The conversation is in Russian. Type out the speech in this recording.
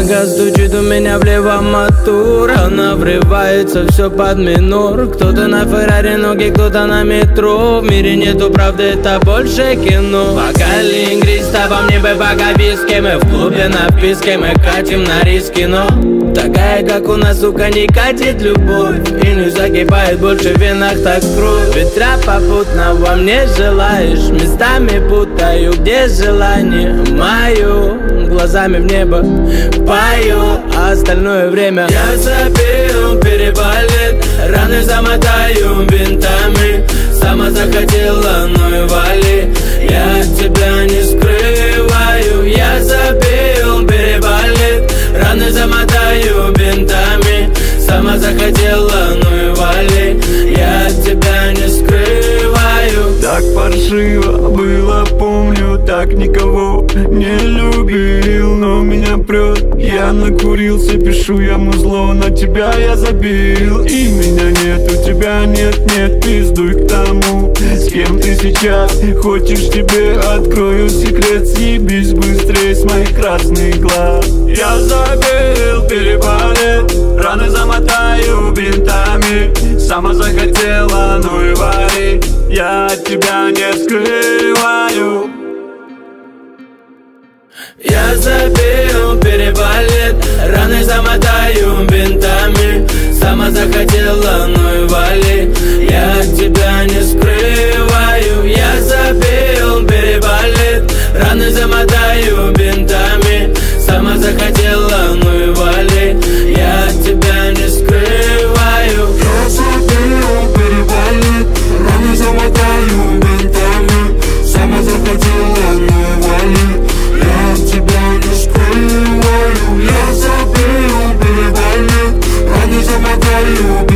Нога стучит у меня в левом мотор, она врывается все под минор. Кто-то на Феррари, ноги, кто-то на метро. В мире нету правды, это больше кино. Пока лингрист, а во мне пока виски. Мы в клубе на вписке, мы катим на риски. Но такая, как у нас, сука, не катит любовь. И не закипает больше в венах, так кровь. Ветра попутно во мне желаешь. Местами путаю, где желание мое. Глазами в небо пою, а остальное время я забил, переболит. Раны замотаю бинтами. Сама захотела, ну и вали. Я от тебя не скрываю. Я забил, переболит. Раны замотаю бинтами. Сама захотела, ну и вали. Я от тебя не скрываю. Так паршиво было, помню, так никого не любил. Но меня прет, я накурился, пишу я музло, на тебя я забил. И меня нет, у тебя нет, пиздуй к тому, с кем ты сейчас. Хочешь, тебе открою секрет, съебись быстрее с моих красных глаз. Я забил, переболит, раны замотаю бинтами. Сама захотела, ну и вали. Я от тебя не скрываю. Я забил, переболит. Раны замотаю бинтами. Сама захотела, ну и вали. Я от тебя не скрываю. Я забил, переболит. Раны замотаю бинтами. Сама захотела, ну и вали. Я от тебя не скрываю. Я забил, переболит. Раны замотаю бинтами. Сама захотела, ну и вали. Я от тебя не скрываю. Я забил, переболит. Раны замотаю бинтами.